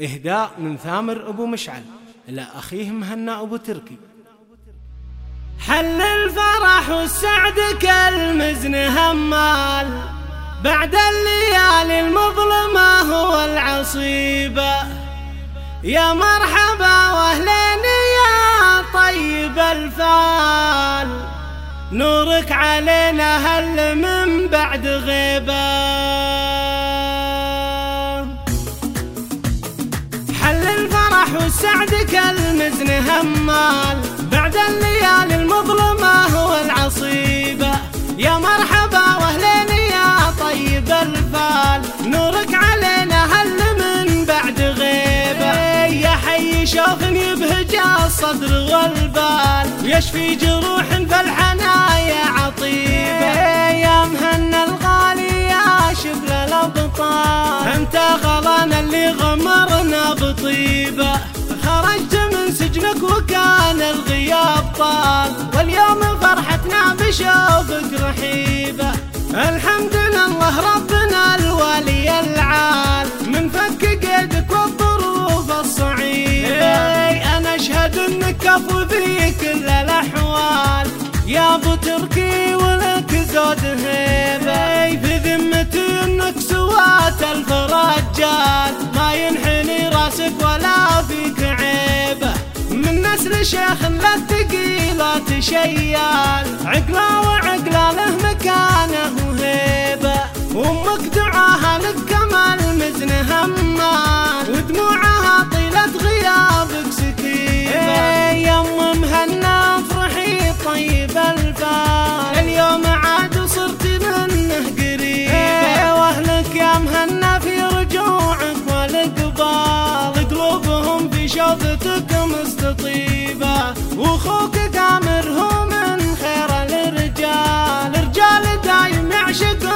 إهداء من ثامر أبو مشعل إلى أخيه مهنا أبو تركي. حل الفرح والسعد كالمزن همال، بعد الليالي المظلمة هو العصيبة. يا مرحبا واهلين يا طيب الفال، نورك علينا هل من بعد غيبة. حل الفرح والسعد كالمزن همال، بعد الليالي المظلمة هو العصيبة. يا مرحبا واهلين يا طيب الفال، نورك علينا هل من بعد غيبة. يا حي شوف يبهج الصدر والبال، ويشفي جروح فالحنايا عطيبة. يا مهنا الغالي يا شبل الأبطال، انت غلانا اللي غمرنا بطيبة. خرجت من سجنك وكان الغياب طال، واليوم فرحتنا بشوفك رحيبة. الحمد لله ربنا الوالي العال، من فك قيدك والظروف الصعيبة. أنا أشهد إنك كفو في كل الأحوال، يا أبو تركي ولك زود هيبة. في ذمتي إنك سوات ألف رجال، ما ينحني راسك ولا فيك عيبة. من نسل شيخ للثقيلات شيال، عقله وعقله له مكانه وهيبة. وامك دعاها لك كما المزن همال، ودموعها طيلة غيابك سكيبة. يا ام مهنا افرحي طيب الفال، اليوم عاد صرت منه قريبة. واهلك يا مهنا في رجوعك والاقبال، قلوبهم في شوفتك مستطيبة. واخوك تامر هو من خير الرجال، رجال دايم يعشق